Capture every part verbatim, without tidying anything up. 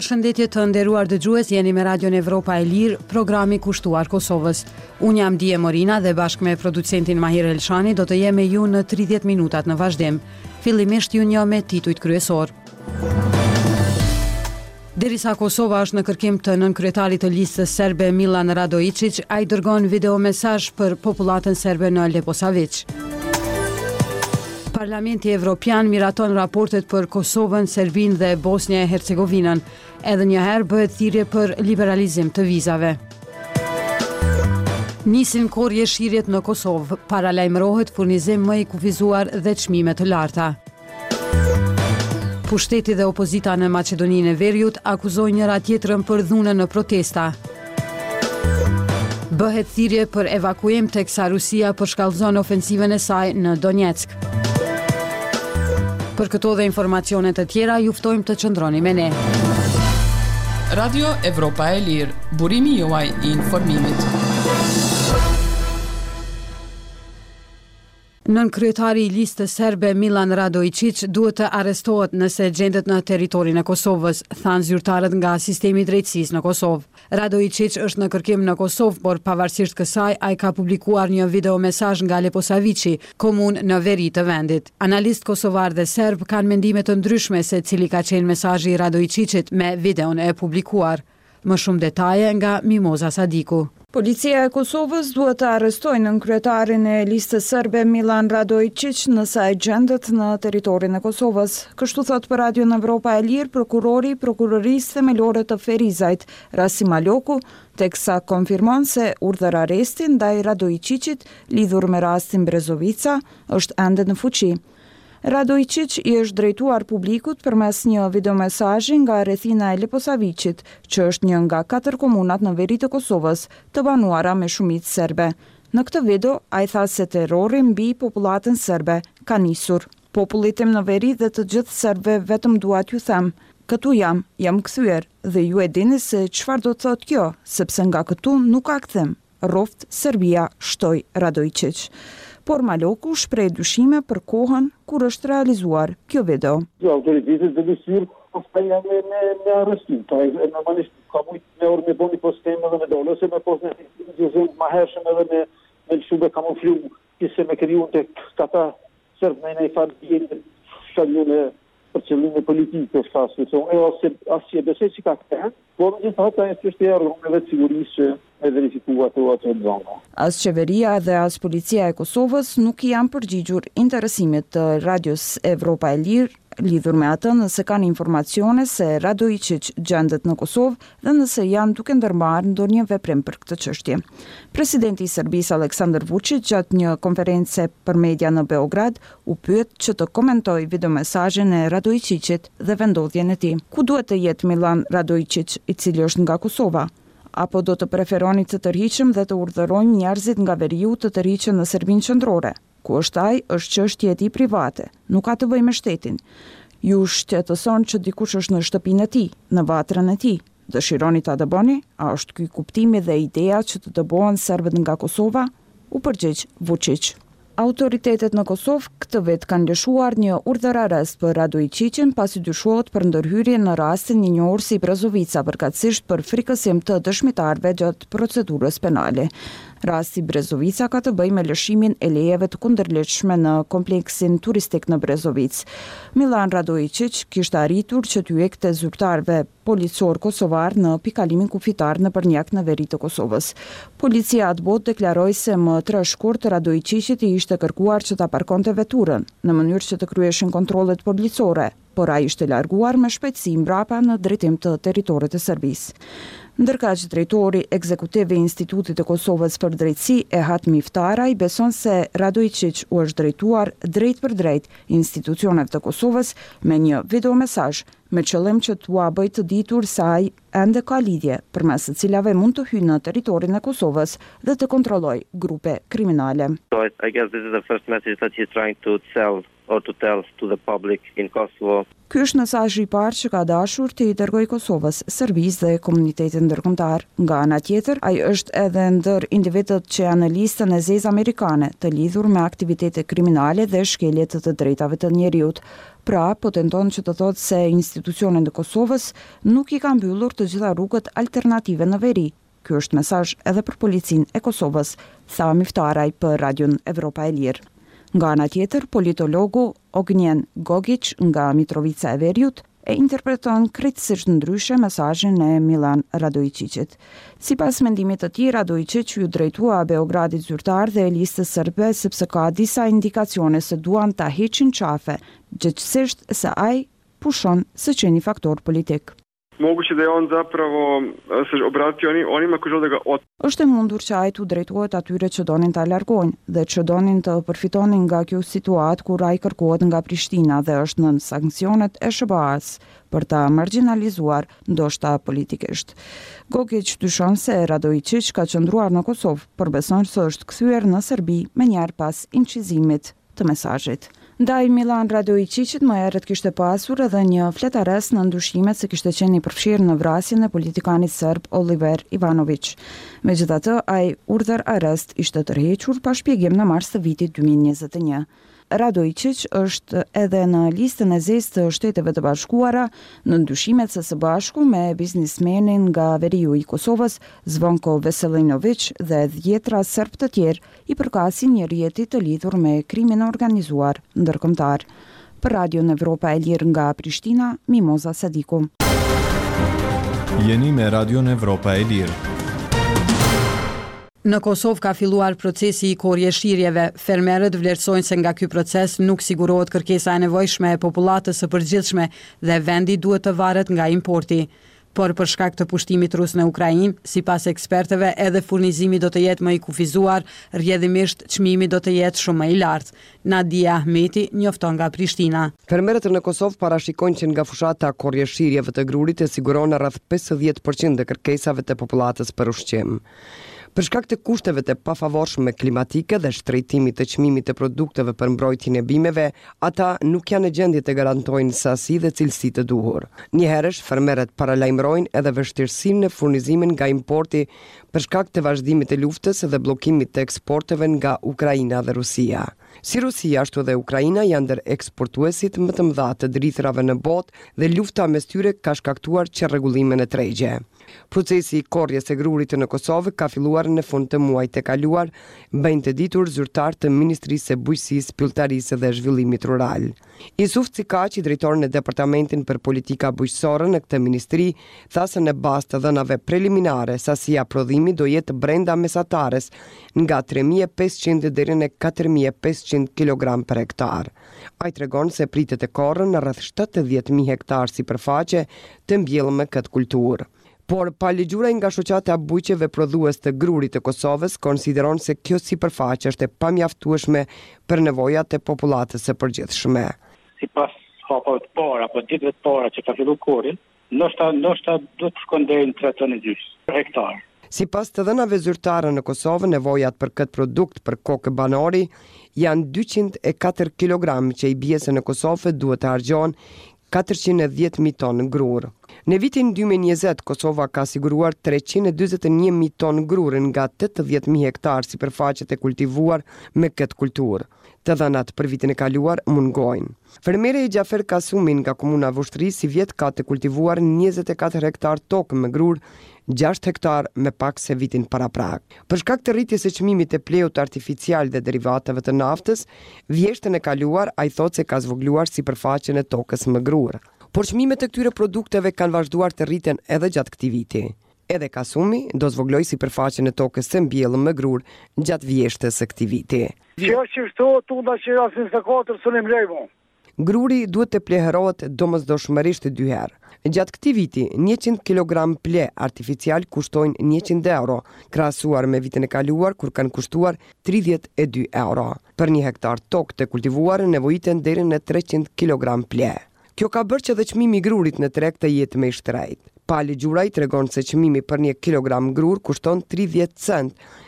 Përshëndetje të nderuar dëgjues, jeni me Radion Evropa e Lirë, programi kushtuar Kosovës. Unë jam Dije Morina dhe bashkë me producentin Mahir Elshani do të jem me ju në tridhjetë minutat në vazhdim. Fillimisht ju një me titujt kryesor. Derisa Kosova është në kërkim të nënkryetarit të listës serbe Milan Radojičić, ai dërgon video mesazh për popullatën serbe në Leposavić. Parlamenti Evropian miraton raportet për Kosovën, Serbinë dhe Bosnjë e Hercegovinën. Edhe një herë bëhet thirrje për liberalizim të vizave. Nisin korrje shirjet në Kosovë, paralajmërohet furnizim më i kufizuar dhe çmime të larta. Pushteti dhe opozita në Maqedoninë e Veriut akuzojnë njëra tjetrën për dhunën në protesta. Bëhet thirrje për evakuim teksa Rusia përshkallëzon ofensivën e saj në Donetsk. Për këto dhe informacione të tjera, ju ftojmë të qëndroni me ne. Radio Evropa e Lirë, burimi juaj i informimit. Nënkryetari i listës serbe Milan Radojičić duhet të arrestohet nëse gjendet në territorin e Kosovës, thanë zyrtarët nga sistemi i drejtësisë në Kosovë. Radojičić është në kërkim në Kosovë, por pavarësisht kësaj, ai ka publikuar një video mesazh nga Leposavići, komunë në veri të vendit. Analistë kosovar dhe serb kanë mendime të ndryshme se cili ka qenë mesazhi i Radojičićit me videon e publikuar. Më shumë detaje nga Mimoza Sadiku. Policia e Kosovës duhet të arrestojë nënkryetarin e listës serbe Milan Radojičić nëse ai gjendet në territorin e Kosovës. Kështu thot për Radion Evropa e Lirë prokurori i prokurorisë themelore të Ferizajt, Rasim Aloku, teksa konfirmon se urdhër arresti ndaj Radojičićit lidhur me rastin Brezovica është ende në fuqi. Radojičić i është drejtuar publikut përmes një videomesazhi nga rrethina e Leposavićit, që është një nga katër komunat në veri të Kosovës, të banuara me shumicë serbe. Në këtë video, ai tha se terrori mbi popullatën serbe ka nisur. Popullit tim në veri dhe të gjithë serbëve vetëm dua t'ju them, këtu jam, jam kthyer dhe ju e dini se çfarë do të thotë kjo, sepse nga këtu nuk ka kthim. Rroft Serbia, shtoi Radojičić. Por Maloku shpreh dyshime për kohën kur është realizuar kjo video. Autoritetet dhe dëshirë, ofta janë me, me, me arrestim. Ta e normalisht ka mujtë me orë me bo një postem edhe me dole, ose me post në gjëzëm ma hershëm edhe me, me lëshube kamuflu, kise me kriju në të kata sërbë në i farë djetë, shalju në për qëllime politike, shkasë, e asë që e besej që ka këtën, por në gjithë hata e që e organeve të sigurisë që me verifikua të atë të zonë. As qeveria dhe as policia e Kosovës nuk janë përgjigjur interesimit të Radios Evropa e Lirë lidhur me atë nëse kanë informacione se Radojičić gjendet në Kosovë dhe nëse janë duke ndërmarrë ndonjë veprim për këtë çështje. Presidenti i Serbisë Aleksandar Vučić gjatë një konference për media në Beograd u pyet që të komentojë videomesazhin e Radojičićit dhe vendodhjen e tij. Ku duhet të jetë Milan Radojičić, i cili është nga Kosova? Apo do të preferoni të tërhiqem dhe të urdhërojmë njerëzit nga veriu të tërhiqen në Serbinë qendrore? Ku është ai, është çështje e tij private, nuk ka të bëjë me shtetin. Ju shqetëson që dikush është në shtëpinë e tij, në vatrën e tij. Dëshironi ta dëboni? A është ky kuptimi dhe ideja që të dëbohen serbët nga Kosova? U përgjigj Vučić. Autoritetet në Kosovë këtë vit kanë lëshuar një urdhër arrest për Radojičićin pasi dyshohet për ndërhyrje në rastin një njohur si Brezovica, përkatësisht për frikësim të dëshmitarëve gjatë procedurës penale. Rasti Brezovica ka të bëjë me lëshimin e lejeve të kundërligjshme në kompleksin turistik në Brezovic. Milan Radojičić kishte arritur që t'u jekte zyrtarëve policor kosovar në pikalimin kufitar në Përnjak në veri të Kosovës. Policia atë botë deklaroi se më tre shkurt Radojičićit i ishte kërkuar që ta parkonte veturën në mënyrë që të kryeshin kontrollet policore, por ai ishte larguar me shpejtësi mbrapa në drejtim të territorit të Serbisë. Ndërkaq drejtori ekzekutiv i Institutit të Kosovës për Drejtësi Ehat Miftaraj beson se Radojičić u është drejtuar drejt për drejt institucioneve të Kosovës me një videomesazh me qëllim që t'ua bëjë të ditur se ai ende ka lidhje përmes së cilave mund të hyjë në territorin e Kosovës dhe të kontrollojë grupe kriminale. So I guess this is the first message that he's trying to sell or to tell to the public in Kosovo. Ky është mesazhi i parë që ka dashur të i dërgojë Kosovës, Serbisë dhe komunitetit ndërkombëtar. Nga ana tjetër, ai është edhe ndër individët që janë në listën e zezë amerikane të lidhur me aktivitete kriminale dhe shkelje të të drejtave të njerëzit. Pra, po tenton që të thotë se institucionet e Kosovës nuk i kanë mbyllur të gjitha rrugët alternative në veri. Ky është mesazh edhe për policinë e Kosovës, tha Miftaraj për Radion Evropa e Lirë. Nga ana tjetër, politologu Ognjen Gogic nga Mitrovica e Veriut e interpreton kritikisht ndryshe mesazhin e Milan Radojčićit. Sipas mendimit të tij, Radojčić ju drejtua Beogradit zyrtar dhe listës serbe sepse ka disa indikacione se duan ta heqin qafe, gjithsesi se ai pushon se që një faktor politik. Moguće da je on zapravo se obratio onima koji žele da ga ot. Është e mundur që ai të drejtohet atyre që donin ta largojnë dhe që donin të përfitonin nga kjo situatë kur ai kërkohet nga Prishtina dhe është nën sanksionet e S B A-s për ta marginalizuar ndoshta politikisht. Gogic dyshon se Radojčić ka qëndruar në Kosovë, por beson se është kthyer në Serbi menjëherë pas incizimit të mesazhit. Ndaj Milan Radojčićit më herët kishte pasur edhe një fletares në ndyshimet se kishte qenë i përfshirë në vrasjen e politikanit serb Oliver Ivanović. Megjithatë, ai urdhër arrest ishte tërhequr pa shpjegim në mars të vitit dy mijë e njëzet e një. Radojčić është edhe në listën e zezë të Shteteve të Bashkuara në ndyshimet së së bashku me biznismenin nga veriu i Kosovës Zvonko Veselinović dhe dhjetra serb të tjerë i përkasin një rjeti të lidhur me krimin organizuar ndërkombëtar. Për Radion Evropa e Lirë nga Prishtina, Mimoza Sadiku. Jeni me Radion Evropa e Lirë. Në Kosovë ka filluar procesi i korjeshirjeve. Fermerët vlerësojnë se nga ky proces nuk sigurohet kërkesa e nevojshme e popullatës së përgjithshme dhe vendi duhet të varet nga importi. Por për shkak të pushtimit rus në Ukrainë, sipas ekspertëve, edhe furnizimi do të jetë më i kufizuar, rrjedhimisht çmimi do të jetë shumë më i lartë. Nadia Ahmeti njofton nga Prishtina. Fermerët në Kosovë parashikojnë që nga fushata e korjeshirjeve të grurit e siguron rreth pesëdhjetë përqind të kërkesave të popullatës për ushqim. Për shkak të kushteve të pafavorshme klimatike dhe shtrejtimit të çmimit të produkteve për mbrojtjen e bimeve, ata nuk janë në gjendje të garantojnë sasi dhe cilësi të duhur. Njëherësh fermerët paralajmërojnë edhe vështirësinë në furnizimin nga importi për shkak të vazhdimit të luftës dhe bllokimit të eksporteve nga Ukraina dhe Rusia. Si Rusia ashtu dhe Ukraina janë ndër eksportuesit më të mëdha të drithrave në botë dhe lufta mes tyre ka shkaktuar çrregullime në tregje. Procesi i korrjes së grurit në Kosovë ka filluar në fund të muajit të kaluar, bëjnë të ditur zyrtar të Ministrisë së Bujqësisë, Pilltarisë dhe Zhvillimit Rural. Isuf Cikaçi, drejtori në Departamentin për Politika Bujqësore në këtë ministri, tha se në bazë të dhënave preliminare, sasia prodhimi do jetë brenda mesatares nga tre mijë e pesëqind deri në katër mijë e pesëqind kilogram për hektar. Ai tregon se pritet të korrën në rreth shtatëdhjetë mijë hektar sipërfaqe të mbjellë me këtë kulturë. Por paligjura nga shoqata e bujqeve prodhues të grurit të Kosovës konsideron se kjo sipërfaqe është e pamjaftueshme për nevojat e popullatës së përgjithshme. Sipas hapave të para apo ditëve të para që ka filluar korri, ndoshta ndoshta do të shkon deri në tre tonë gjys për hektar. Sipas të dhënave zyrtare në Kosovë, nevojat për këtë produkt për kokë banori janë dyqind e katër kilogram që i bie se në Kosovë duhet të harxhohen katërqind e dhjetë mijë tonë grur. Në vitin dy mijë e njëzet, Kosova ka siguruar treqind e dyzet e një mijë tonë grur nga tetëdhjetë mijë hektar sipërfaqe të kultivuar me këtë kulturë. Të dhënat për vitin e kaluar mungojnë. Fermeri Gjafer Kasumi nga komuna Vushtri si vjet ka të kultivuar njëzet e katër hektar tokë me grur, gjashtë hektar me pak se vitin paraprak. Për shkak të rritjes së çmimit të pleut artificial dhe derivateve të naftës, vjeshtën e kaluar ai thotë se ka zvogluar sipërfaqen e tokës me grur. Por çmimet e këtyre produkteve kanë vazhduar të rriten edhe gjatë këtij viti. Edhe Kasumi do zvogλoj sipërfaqen e tokës së mbjellën me grur gjatë vjeshtës së këtij viti. Kjo që këto tunda që janë në katër sonim lejmo. Gruri duhet të pleherohet domosdoshmërisht dy herë. Gjatë këtij viti, njëqind kilogram ple artificial kushtojnë njëqind euro, krahasuar me vitin e kaluar kur kanë kushtuar tridhjetë e dy euro. Për një hektar tokë të kultivuar nevojiten deri në treqind kilogram ple. Kjo ka bërë që edhe çmimi i grurit në treg të jetë më i shtrenjtë. Pali Gjuraj tregon se çmimi për një kilogram grur kushton tridhjetë cent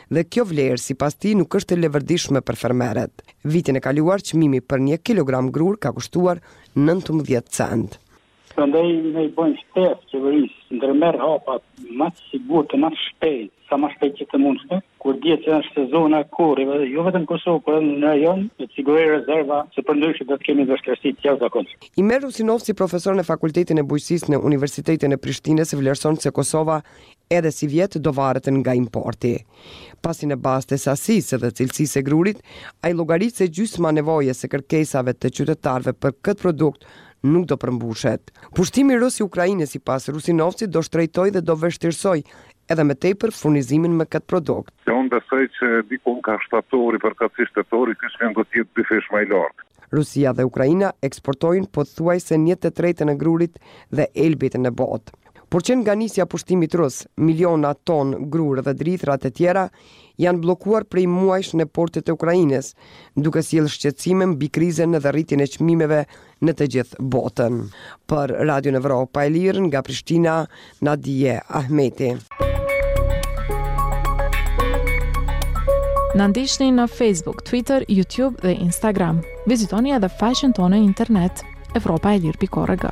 dhe kjo vlerë sipas tij nuk është e levërdishme për fermerët. Vitin e kaluar çmimi për një kilogram grur ka kushtuar nëntëmbëdhjetë cent. Prandaj ne i bëjmë ftesë qeverisë ndërmerr hapat më të sigurt të më shpejt, sa më shpejt që të mundshme, kur dihet se është sezona kurrive, jo vetëm në Kosovë, por edhe në rajon, të sigurojë rezerva, se përndryshe do të kemi vështirësi të jashtëzakonshme. Imer Rusinovci, profesor në Fakultetin e Bujqësisë në Universitetin e Prishtinës, vlerëson se Kosova edhe si vjet do varet nga importi. Pasi në bazë të sasisë dhe cilësisë së grurit, ai llogarit se gjysma nevojës së kërkesave të qytetarëve për këtë produkt nuk do përmbushet. Pushtimi rus i Ukrainës sipas Rusinovcit do shtrejtoj dhe do vështirësoj edhe më tepër furnizimin me këtë produkt. Se unë besoj që dikun ka shtatori për këtë si shtatori, ky shkën do të jetë bifesh më i lartë. Rusia dhe Ukraina eksportojnë pothuajse një të tretën e grurit dhe elbit në botë. Por që nga nisja pushtimit rus, miliona ton grur dhe drithra të tjera janë blokuar prej muajsh në portet e Ukrainës, duke sjellë shqetësime mbi krizën dhe rritjen e çmimeve në të gjithë botën. Për Radio Evropa e Lirë nga Prishtina, Nadije Ahmeti. Na ndiqni në Facebook, Twitter, YouTube dhe Instagram. Vizitoni edhe faqen tonë në internet evropa e lirë pikë org.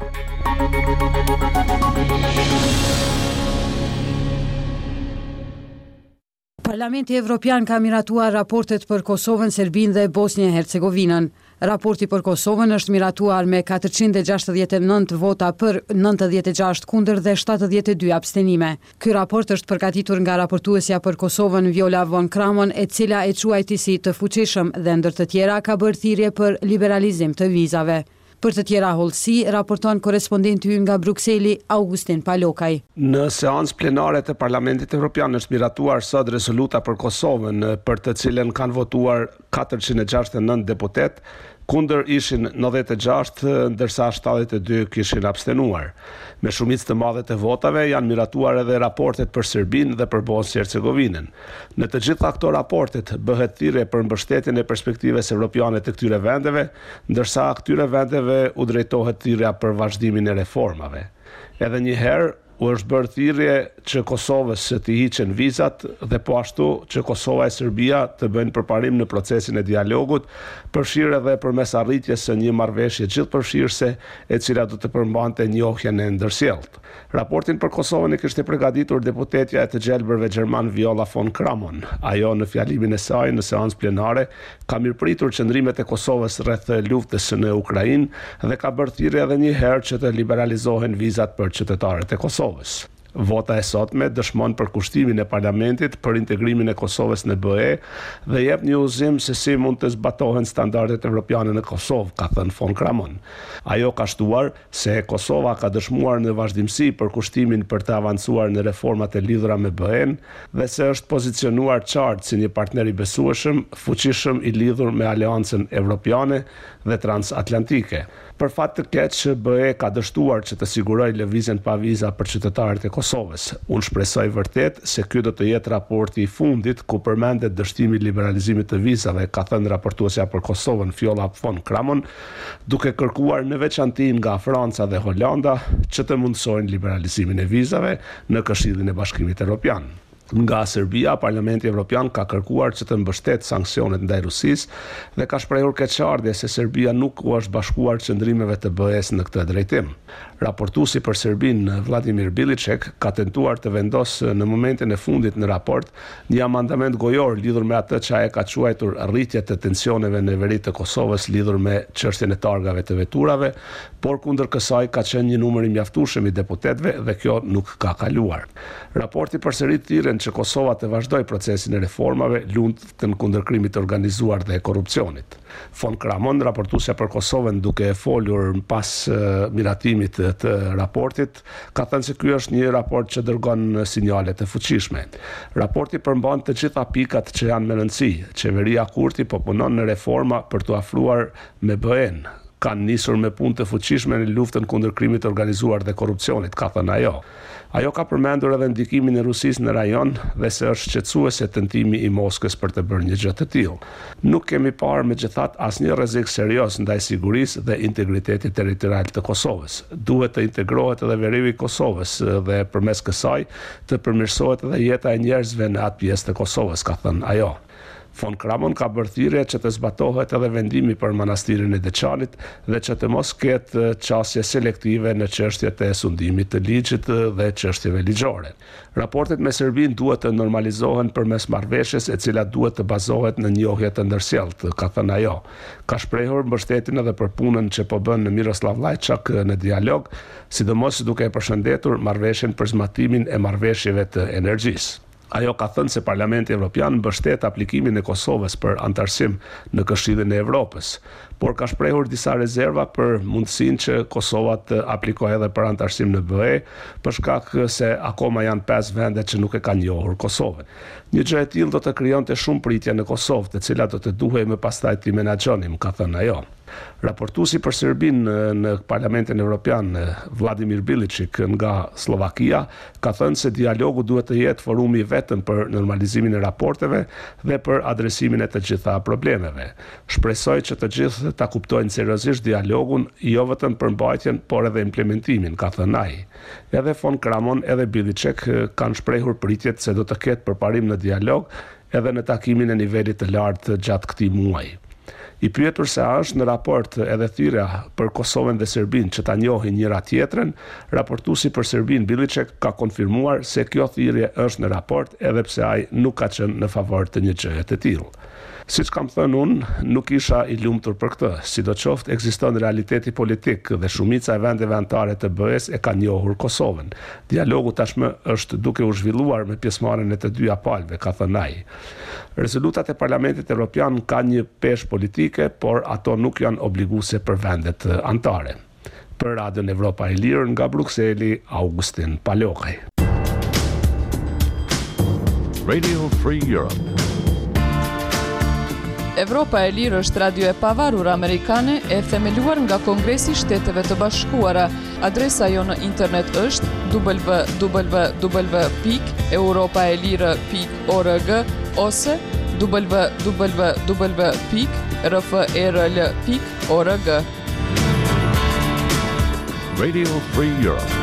Parlamenti Evropian ka miratuar raportet për Kosovën, Serbinë dhe Bosnjë e Hercegovinën. Raporti për Kosovën është miratuar me katërqind e gjashtëdhjetë e nëntë vota për, nëntëdhjetë e gjashtë kundër dhe shtatëdhjetë e dy abstenime. Ky raport është përgatitur nga raportuesja për Kosovën Viola von Kramon, e cila e quajti si të fuqishëm dhe ndër të tjera ka bërë thirrje për liberalizim të vizave. Për të tjera hollësi, raporton korespondenti ynë nga Brukseli, Augustin Palokaj. Në seancë plenare të Parlamentit Evropian është miratuar sot rezoluta për Kosovën, për të cilën kanë votuar katërqind e gjashtëdhjetë e nëntë deputet, kundër ishin nëntëdhjetë e gjashtë, ndërsa shtatëdhjetë e dy kishin abstenuar. Me shumicë të madhe të votave janë miratuar edhe raportet për Serbinë dhe për Bosnjë Hercegovinën. Në të gjitha këto raportet bëhet thirrje për mbështetjen e perspektivës evropiane të këtyre vendeve, ndërsa këtyre vendeve u drejtohet thirrja për vazhdimin e reformave. Edhe një herë u është bërë thirrje që Kosovës të hiqen vizat dhe po ashtu që Kosova e Serbia të bëjnë përparim në procesin e dialogut, përfshirë edhe përmes arritjes së një marrëveshje gjithëpërfshirëse e cila do të përmbante njohjen e ndërsjellët. Raportin për Kosovën e kishte përgatitur deputetja e të gjelbërve gjerman Viola von Kramon. Ajo në fjalimin e saj në seancë plenare ka mirëpritur qëndrimet e Kosovës rreth luftës në Ukrainë dhe ka bërë thirrje edhe një herë që të liberalizohen vizat për qytetarët e Kosovës. Vota e sotme dëshmon për kushtimin e Parlamentit për integrimin e Kosovës në B E dhe jep një udhëzim se si mund të zbatohen standardet evropiane në Kosovë, ka thënë von Kramon. Ajo ka shtuar se Kosova ka dëshmuar në vazhdimsi për kushtimin për të avancuar në reformat e lidhura me B E-n dhe se është pozicionuar qartë si një partner i besueshëm, fuqishëm i lidhur me Aleancën Evropiane dhe Transatlantike. Për fat të keq, B E ka dështuar që të sigurojë lëvizjen pa viza për qytetarët e Kosovës. Unë shpresoj vërtet se ky do të jetë raporti i fundit ku përmendet dështimi i liberalizimit të vizave, ka thënë raportuesja për Kosovën Viola von Kramon, duke kërkuar në veçanti nga Franca dhe Holanda që të mundsojnë liberalizimin e vizave në Këshillin e Bashkimit Evropian. Nga Serbia, Parlamenti Evropian ka kërkuar që të mbështet sanksionet ndaj Rusisë dhe ka shprehur keqardhje se Serbia nuk u është bashkuar qëndrimeve të B E-s në këtë drejtim. Raportuesi për Serbinë, Vladimir Bilicek, ka tentuar të vendosë në momentin e fundit në raport një amandament gojor lidhur me atë që ai ka quajtur rritje të tensioneve në veri të Kosovës lidhur me çështjen e targave të veturave, por kundër kësaj ka qenë një numër i mjaftueshëm i deputetëve dhe kjo nuk ka kaluar. Raporti përsërit thirrën që Kosova të vazhdoj procesin e reformave, luftën kundër krimit të organizuar dhe korrupsionit. Von Kramon, raportuesja për Kosovën, duke e folur pas uh, miratimit të raportit, ka thënë se ky është një raport që dërgon sinjale të fuqishme. Raporti përmban të gjitha pikat që janë me rëndësi. Qeveria Kurti po punon në reforma për të afruar me B E-n. kanë nisur me punë të fuqishme në luftën kundër krimit të organizuar dhe korrupsionit, ka thënë ajo. Ajo ka përmendur edhe ndikimin e Rusisë në rajon dhe se është shqetësuese tentimi i Moskës për të bërë një gjë të tillë. Nuk kemi parë megjithatë asnjë rrezik serioz ndaj sigurisë dhe integritetit territorial të Kosovës. Duhet të integrohet edhe veriu i Kosovës dhe përmes kësaj të përmirësohet edhe jeta e njerëzve në atë pjesë të Kosovës, ka thënë ajo. Von Kramon ka bërë thirrje që të zbatohet edhe vendimi për manastirin e Deçanit dhe që të mos ketë qasje selektive në çështjet e sundimit të ligjit dhe çështjeve ligjore. Raportet me Serbinë duhet të normalizohen përmes marrëveshjes e cila duhet të bazohet në njohje të ndërsjellët, ka thënë ajo. Ka shprehur mbështetjen edhe për punën që po bën Miroslav Lajçak në dialog, sidomos duke e përshëndetur marrëveshjen për zbatimin e marrëveshjeve të energjisë. Ajo ka thënë se Parlamenti Evropian mbështet aplikimin e Kosovës për antarësim në Këshillin e Evropës, por ka shprehur disa rezerva për mundësinë që Kosova të aplikojë edhe për antarësim në B E, për shkak se akoma janë pesë vende që nuk e kanë njohur Kosovën. Një gjë e tillë do të krijonte shumë pritje në Kosovë, të cilat do të duhej më pastaj të menaxhonim, ka thënë ajo. Raportuesi për Serbinë në Parlamentin Evropian, Vladimir Biličić nga Slovakia, ka thënë se dialogu duhet të jetë forumi vetëm për normalizimin e raporteve dhe për adresimin e të gjitha problemeve. Shpresoj që të gjithë ta kuptojnë seriozisht dialogun, jo vetëm për mbajtjen, por edhe implementimin, ka thënë ai. Edhe Von Kramon edhe Biličić kanë shprehur pritjet se do të ketë përparim në dialog edhe në takimin e nivelit të lartë gjatë këtij muaji. I pyetur se a është në raport edhe thirrja për Kosovën dhe Serbinë që ta njohin njëra tjetrën, raportuesi për Serbinë Biličić ka konfirmuar se kjo thirrje është në raport edhe pse ai nuk ka qenë në favor të një gjëje të tillë. Siç kam thënë unë, nuk isha i lumtur për këtë, sidoqoftë ekziston realiteti politik dhe shumica e vendeve anëtare të B E-s e kanë njohur Kosovën. Dialogu tashmë është duke u zhvilluar me pjesëmarrjen e të dyja palëve, ka thënë ai. Rezolutat e Parlamentit Evropian kanë një peshë politike, por ato nuk janë obliguese për vendet anëtare. Për Radion Evropa e Lirë nga Brukseli, Augustin Palokaj. Radio Free Europe. Evropa e Lirë është radio e pavarur amerikane e themeluar nga Kongresi i Shteteve të Bashkuara. Adresa jo në internet është w w w pikë europaelire pikë org ose w w w pikë r f e r l pikë org. Radio Free Europe.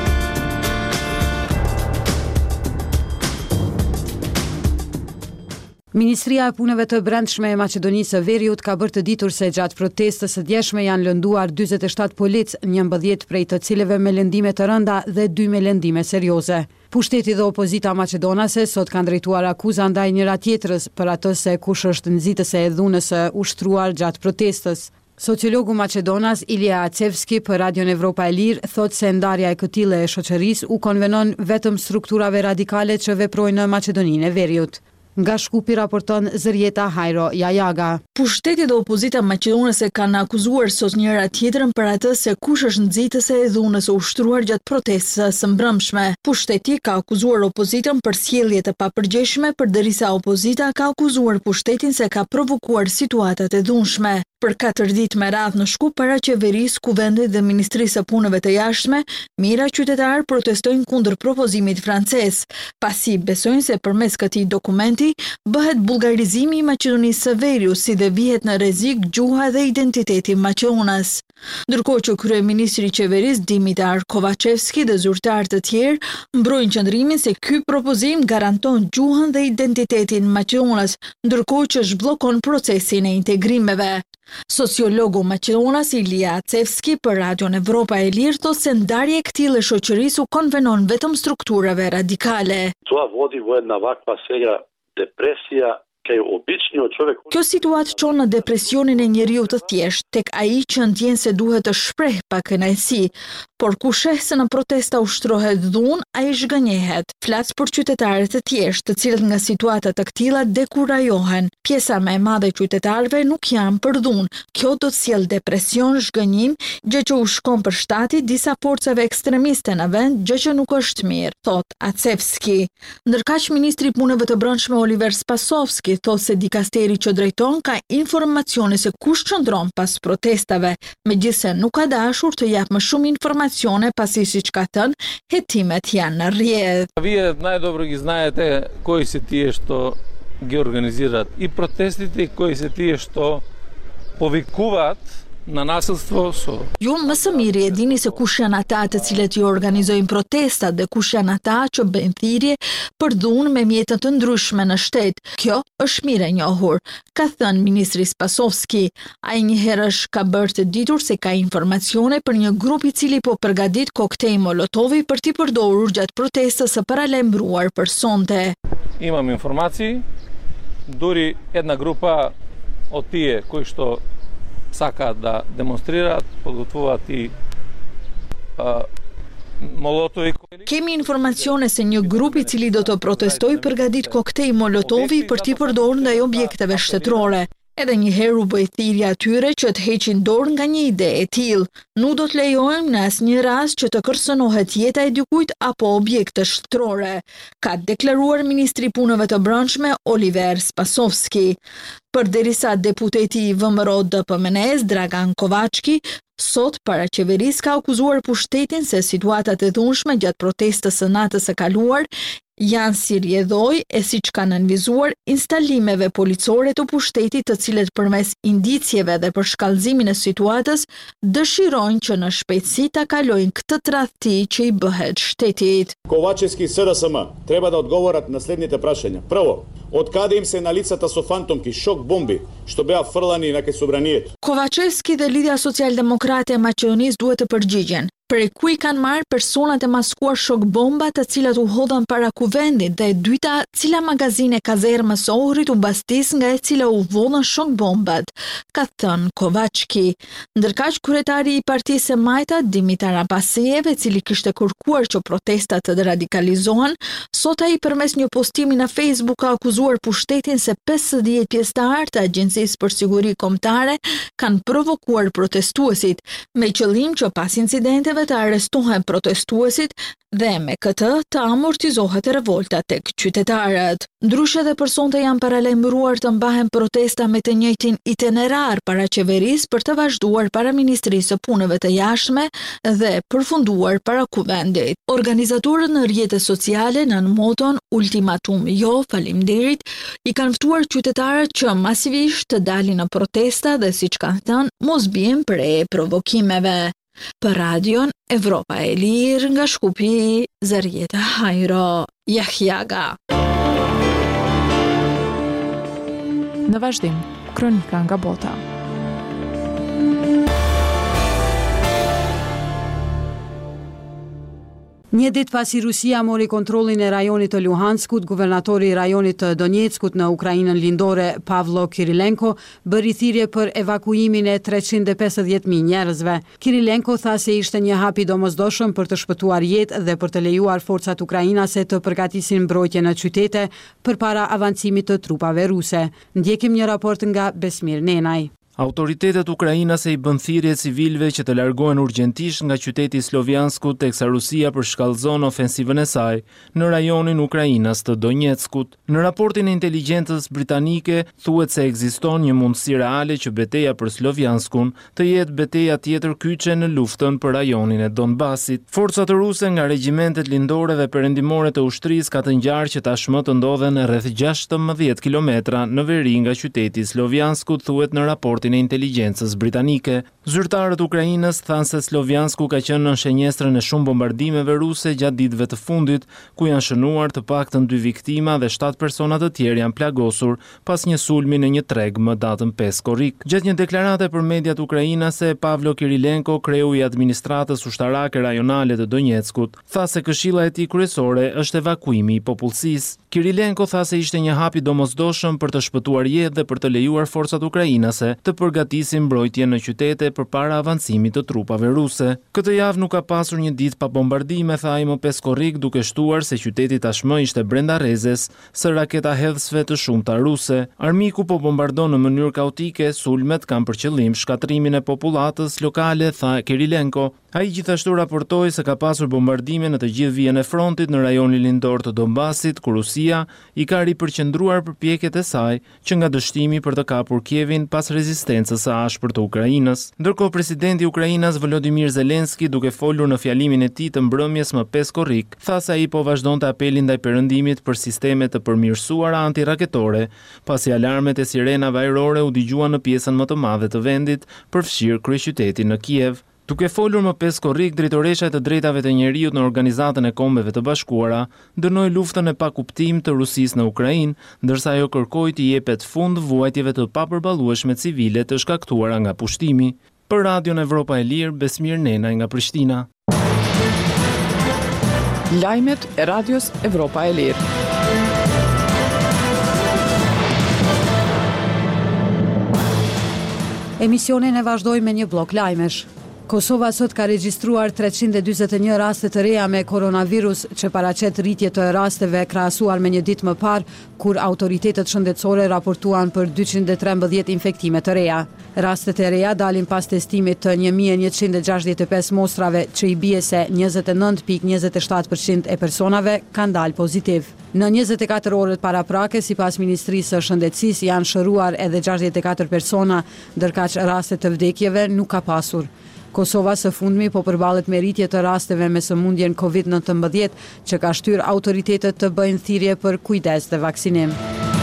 Ministria e Punëve të Brendshme e Maqedonisë së Veriut ka bërë të ditur se gjatë protestës së djeshme janë lënduar dyzet e shtatë polic, njëmbëdhjetë prej të cilëve me lëndime të rënda dhe dy me lëndime serioze. Pushteti dhe opozita maqedonase sot kanë drejtuar akuza ndaj njëra tjetrës për atë se kush është nxitëse e dhunës së ushtruar gjatë protestës. Sociologu maqedonas Ilija Acevski për Radion Evropa e Lirë thot se ndarja e këtille e shoqërisë u konvenon vetëm strukturave radikale që veprojnë në Maqedoninë e Veriut. Nga Shkupi raporton Zërjeta Hajro Jajaga. Pushteti dhe opozita maqedonase kanë akuzuar sot njëra tjetrën për atë se kush është nxitëse e dhunës së ushtruar gjatë protestës së mbrëmshme. Pushteti ka akuzuar opozitën për sjellje të papërgjeshme, përderisa opozita ka akuzuar pushtetin se ka provokuar situatat e dhunshme. Për katër ditë me radhë në Shkup para qeverisë, kuvendit dhe Ministrisë së Punëve të Jashtme, mijëra qytetarë protestojnë kundër propozimit francez, pasi besojnë se përmes këtij dokumenti bëhet bullgarizimi i Maqedonisë së Veriut, si dhe vihet në rrezik gjuha dhe identiteti maqedonas. Ndërkohë që kryeministri i qeverisë Dimitar Kovacevski dhe zyrtarë të tjerë mbrojnë qëndrimin se ky propozim garanton gjuhën dhe identitetin maqedonas, ndërkohë që zhbllokon procesin e integrimeve. Sociologu maqedonas Ilija Acevski për Radion Evropa e Lirë thotë se ndarja e këtille shoqërisë u konvenon vetëm strukturave radikale. Това води во една ваква сега депресија. Kjo situatë çon në depresionin e njeriu të thjeshtë, tek ai që ndjen se duhet të shpreh pa kënaqësi, por ku sheh se në protesta ushtrohet dhunë, ai zhgënjehet. Flas për qytetarët e thjeshtë, të cilët nga situata të këtilla dekurajohen. Pjesa më e madhe e qytetarëve nuk janë për dhunë. Kjo do të sjellë depresion, zhgënjim, gjë që u shkon për shtati disa forcave ekstremiste në vend, gjë që nuk është mirë, thot Acevski. Ndërkaq ministri i punëve të brendshme Oliver Spasovski Ministri thosë se dikasteri që drejton ka informacione se kush qëndron pas protestave, megjithse nuk ka dashur të jap më shumë informacione pasi siç ka thënë, hetimet janë në rrjedh. Вие най-добре ги знаете кои се тие што ги организираат и протестите и кои се тие што повикуваат na nasilstvo so. Ju më së miri e dini se kush janë ata të cilët ju organizojnë protestat dhe kush janë ata që bëjnë thirrje për dhunë me mjete të ndryshme në shtet. Kjo është mirë e njohur, ka thënë ministri Spasovski. Ai një herësh ka bërë të ditur se ka informacione për një grup i cili po përgatit koktej Molotovi për t'i përdorur gjatë protestës së paralajmëruar për sonte. Imam informaции, дури една група od tije koji što saka da demonstrirat, podgotuvat i uh, Molotovi. Kemi informacione se një grup i cili do të protestojë përgatit koktej Molotovi për t'i përdorur ndaj objekteve shtetërore. Edhe një herë u bëj thirrje atyre që të heqin dorë nga një ide e tillë. Nuk do të lejojmë në asnjë rast që të kërcënohet jeta e dikujt apo objekte shtetërore, ka deklaruar ministri i punëve të brendshme Oliver Spasovski. Përderisa deputeti i V M R O D P M N S Dragan Kovacki sot para qeverisë ka akuzuar pushtetin se situatat e dhunshme gjatë protestës së natës së kaluar janë si rjedhoj e si që ka nënvizuar instalimeve policore të pushtetit të cilët përmes indicjeve dhe për shkallëzimin e situatës dëshirojnë që në shpejtësi ta kalojnë këtë tradhti që i bëhet shtetit. Ковачевски и С Д S M treba da odgovorat na следните прашања. Прво, od kada im se na licata su fantomki šok bombi što bea frlani na Sobранието. Kovacevski dhe Lidhja Socialdemokrate e Maqedonisë duhet të përgjigjen. Prej ku i kanë marrë personat e maskuar shok bomba të cilat u hodhan para kuvendit dhe e dyta, cila magazine kazermës së Ohrit u bastis nga e cila u vodhën shok bombat, ka thënë Kovacki. Ndërkaq kryetari i Partisë së Majta, Dimitar Abbasiev, i cili kishte kërkuar që protestat të radikalizohen, sot ai përmes një postimi në Facebook ka akuzuar pushtetin se pesëdhjetë pjesëtar të Agjencisë për Siguri Kombëtare kanë provokuar protestuesit me qëllim që pas incidenteve të arrestohen protestuesit dhe me këtë të amortizohet revolta tek qytetarët. Ndryshe dhe për sonte janë paralajmëruar të mbahen protesta me të njëjtin itinerar para qeverisë për të vazhduar para Ministrisë së Punëve të Jashtme dhe përfunduar para kuvendit. Organizatorët në rrjetet sociale në moton ultimatum jo faleminderit i kanë ftuar qytetarët që masivisht të dalin në protesta dhe siç kanë thënë mos bien pre provokimeve. Për radion Evropa e Lirë nga Shkupi, Zërjeta Hajro, Jahjaga. Në vazhdim, kronika nga bota. Një ditë pasi Rusia mori kontrollin e rajonit të Luhanskut, guvernatori i rajonit të Donjeckut në Ukrainën lindore, Pavlo Kirilenko, bëri thirrje për evakuimin e treqind e pesëdhjetë mijë njerëzve. Kirilenko tha se ishte një hap i domosdoshëm për të shpëtuar jetë dhe për të lejuar forcat ukrainase të përgatisin mbrojtje në qytete përpara avancimit të trupave ruse. Ndjekim një raport nga Besmir Nenaj. Autoritetet ukrainase i bën thirrje civilëve që të largohen urgjentisht nga qyteti Slovjanskut teksa Rusia përshkallëzon ofensivën e saj në rajonin Ukrainas të Donjeckut. Në raportin e inteligjencës britanike thuhet se ekziston një mundësi reale që betejë për Slovjanskun të jetë betejë tjetër kyçe në luftën për rajonin e Donbasit. Forcat ruse nga regjimentet lindore dhe perëndimore të ushtrisë ka të ngjarë që tashmë të ndodhen rreth gjashtëmbëdhjetë kilometra në veri nga qyteti Slovjanskut, thuhet në raport e inteligjencës britanike. Zyrtarët Ukrainës thanë se Slovjansku ka qenë në shenjestrën e shumë bombardimeve ruse gjatë ditëve të fundit, ku janë shënuar të paktën dy viktima dhe shtatë persona të tjerë janë plagosur pas një sulmi në një treg më datën pesë korrik. Gjatë një deklarate për mediat ukrainase, Pavlo Kirilenko, kreu i administratës ushtarake rajonale të Donjeckut, tha se këshilla e tij kryesore është evakuimi i popullsisë. Kirilenko tha se ishte një hap i domosdoshëm për të shpëtuar jetë dhe për të lejuar forcat ukrainase të të përgatisin mbrojtje në qytete përpara avancimit të trupave ruse. Këtë javë nuk ka pasur një ditë pa bombardime, tha Ajmo Peskorik, duke shtuar se qyteti tashmë ishte brenda rrezes së raketa hedhësve të shumta ruse. Armiku po bombardon në mënyrë kaotike, sulmet kanë për qëllim shkatrimin e popullatës lokale, tha Kirilenko. Ai gjithashtu raportoi se ka pasur bombardime në të gjithë vijën e frontit në rajonin lindor të Donbasit, ku Rusia i ka ripërqendruar përpjekjet e saj që nga dështimi për të kapur Kievin pas rezistencës së ashpër të Ukrainës. Ndërkohë presidenti i Ukrainës Volodymyr Zelensky, duke folur në fjalimin e tij të mbrëmjes më peskorik, tha se ai po vazhdonte apelin ndaj perëndimit për sisteme të përmirësuara antiraketore, pasi alarmet e sirenave ajrore u dëgjuan në pjesën më të madhe të vendit, përfshirë kryeqytetin në Kiev. Duke folur më peskorik, drejtoresha e të drejtave të njeriut në Organizatën e Kombeve të Bashkuara dënoi luftën e pakuptim të Rusisë në Ukrainë, ndërsa ajo kërkoi të jepet fund vuajtjeve të papërballueshme civile të shkaktuara nga pushtimi. Për Radion Evropa e Lirë, Besmir Nenaj nga Prishtina. Lajmet e Radios Evropa e Lirë. Emisionin e vazhdoj me një blok lajmesh. Kosova sot ka regjistruar treqind e dyzet e një raste të reja me koronavirus, që paraqet rritje të rasteve krahasuar me një ditë më parë, kur autoritetet shëndetësore raportuan për dyqind e trembëdhjetë infektime të reja. Rastet e reja dalin pas testimit të një mijë e njëqind e gjashtëdhjetë e pesë mostrave, që i bie se njëzet e nëntë pikë njëzet e shtatë përqind e personave kanë dalë pozitiv. Në njëzet e katër orët paraprake, sipas Ministrisë së Shëndetësisë, janë shëruar edhe gjashtëdhjetë e katër persona, ndërkaq raste të vdekjeve nuk ka pasur. Kosova së fundmi po përballet me rritje të rasteve me sëmundjen covid nëntëmbëdhjetë, që ka shtyr autoritetet të bëjnë thirrje për kujdes dhe vaksinim.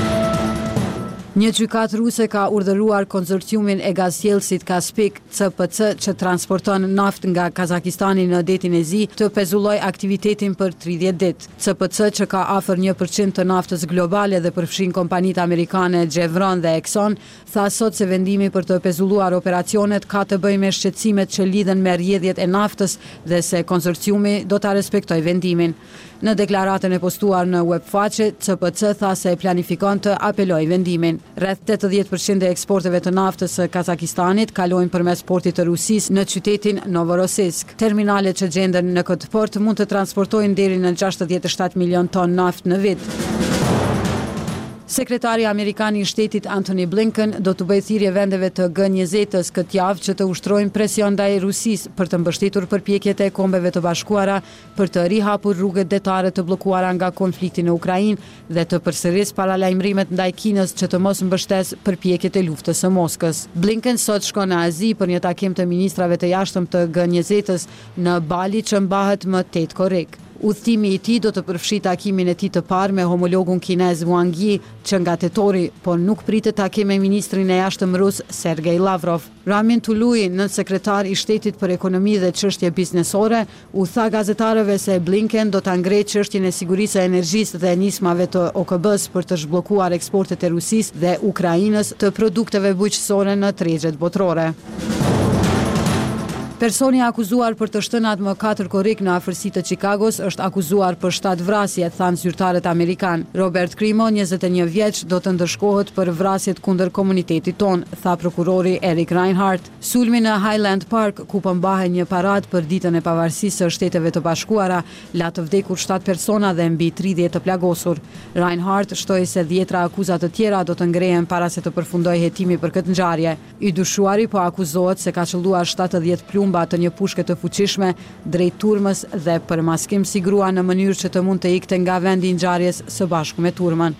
Një gjykatë ruse ka urdhëruar konsorciumin e gazsjellësit Kaspik C P C, që transporton naftë nga Kazakistani në detin e Zi, të pezulloj aktivitetin për tridhjetë ditë. C P C, që ka afër një përqind të naftës globale dhe përfshin kompanitë amerikane Chevron dhe Exxon, tha sot se vendimi për të pezulluar operacionet ka të bëjë me shqetësimet që lidhen me rrjedhjet e naftës dhe se konsorciumi do ta respektojë vendimin. Në deklaratën e postuar në webfaqe, C P C tha se planifikon të apelojë vendimin. Rreth tetëdhjetë përqind e eksporteve të naftës së Kazakistanit kalojnë përmes portit të Rusisë në qytetin Novorossisk. Terminalet që gjenden në këtë port mund të transportojnë deri në gjashtëdhjetë e shtatë milion ton naftë në vit. Sekretari Amerikan i Shtetit Antony Blinken do të bëjë thirrje vendeve të G njëzet-s këtë javë që të ushtrojnë presion ndaj Rusisë për të mbështetur përpjekjet e Kombeve të Bashkuara për të rihapur rrugët detare të bllokuara nga konflikti në Ukrainë dhe të përsërisë paralajmërimet ndaj Kinës që të mos mbështesë përpjekjet e luftës së Moskës. Blinken sot shkon në Azi për një takim të ministrave të jashtëm të G njëzet-s në Bali, që mbahet më tetë korrik. Udhëtimi i tij do të përfshi takimin e tij të parë me homologun kinez Wang Yi, që nga tetori, por nuk pritet takim me ministrin e jashtëm rus Sergej Lavrov. Ramin Tului, nënsekretar i Shtetit për ekonomi dhe çështje biznesore, u tha gazetarëve se Blinken do ta ngrejë çështjen e sigurisë së energjisë dhe nismave të O K B-s për të zhbllokuar eksportet e Rusisë dhe Ukrainës të produkteve bujqësore në tregjet botërore. Personi akuzuar për të shtënat më katër korrik në afërsitë të Chicagos është akuzuar për shtatë vrasje, thanë zyrtarët amerikan. Robert Crimo, njëzet e një vjeç, do të ndërshkohet për vrasjet kundër komunitetit ton, tha prokurori Eric Reinhardt. Sulmi në Highland Park, ku po mbahen një parad për ditën e pavarësisë së Shteteve të Bashkuara, la të vdekur shtatë persona dhe mbi tridhjetë të plagosur. Reinhardt shtoi se dhjetra akuza të tjera do të ngrehen para se të përfundojë hetimi për këtë ngjarje. I dyshuari po akuzohet se ka qelluar shtatëdhjetë plumba të një pushke të fuqishme drejt turmës dhe për maskim si grua në mënyrë që të mund të ikte nga vendi i ngjarjes së bashku me turmën.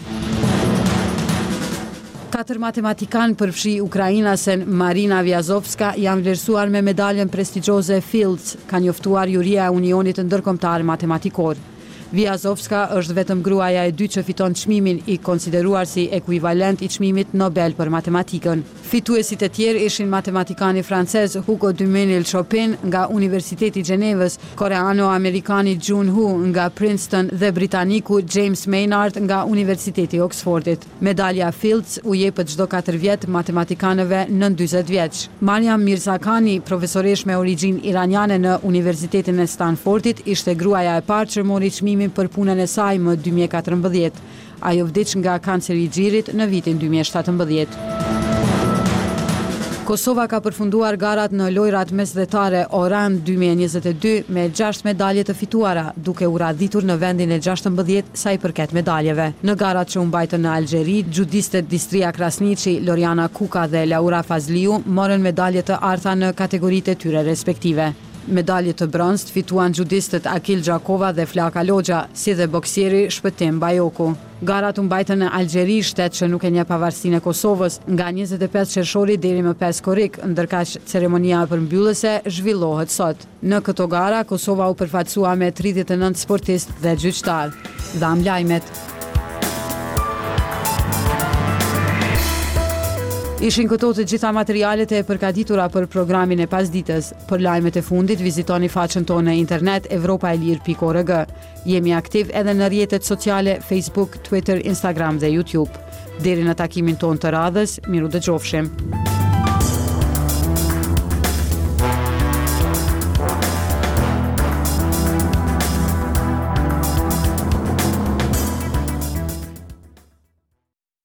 Katër matematikan përfshi ukrainasen Marina Vyazovska janë vlerësuar me medaljen prestigjioze Fields, ka njoftuar Juria e Unionit Ndërkombëtar Matematikor. Vyazovska është vetëm gruaja e dytë që fiton çmimin, i konsideruar si ekuivalent i çmimit Nobel për matematikën. Fituesit e tjerë ishin matematikani francez Hugo Dumenil Chopin nga Universiteti i Gjenevës, koreano-amerikani Jun Hu nga Princeton dhe britaniku James Maynard nga Universiteti i Oxfordit. Medalja Fields u jepet çdo katër vjet matematikanëve nën dyzet vjeç. Mariam Mirzakhani, profesoresh me origjinë iraniane në Universitetin e Stanfordit, ishte gruaja e parë që mori çmimin për punën e saj më dy mijë e katërmbëdhjetë. Ajo vdiq nga kanceri i xhirit në vitin dy mijë e shtatëmbëdhjetë. Kosova ka përfunduar garat në lojrat mesdhetare Oran dy mijë e njëzet e dy me gjashtë medalje të fituara, duke u radhitur në vendin e gjashtëmbëdhjetë sa i përket medaljeve. Në garat që u mbajtën në Algjeri, gjudistet Distria Krasniqi, Loriana Kuka dhe Laura Fazliu morën medalje të arta në kategoritë e tyre respektive. Medalje të bronzt fituan gjudistët Akil Gjakova dhe Flaka Logja, si dhe boksieri Shpëtim Bajoku. Garat u mbajtën në Algjeri, shtet që nuk e njeh pavarësinë e Kosovës, nga njëzet e pesë qershori deri më pesë korrik, ndërkaq ceremonia përmbyllëse zhvillohet sot. Në këto gara, Kosova u përfaqësua me tridhjetë e nëntë sportistë dhe gjyqtar. Dham lajmet. Ishin këto të gjitha materialet e përgatitura për programin e pasditës. Për lajmet e fundit, vizitoni faqen tonë në internet evropaelir pikë org. Jemi aktiv edhe në rrjetet sociale Facebook, Twitter, Instagram dhe YouTube. Deri në takimin tonë të radhës, miru dëgjofshim.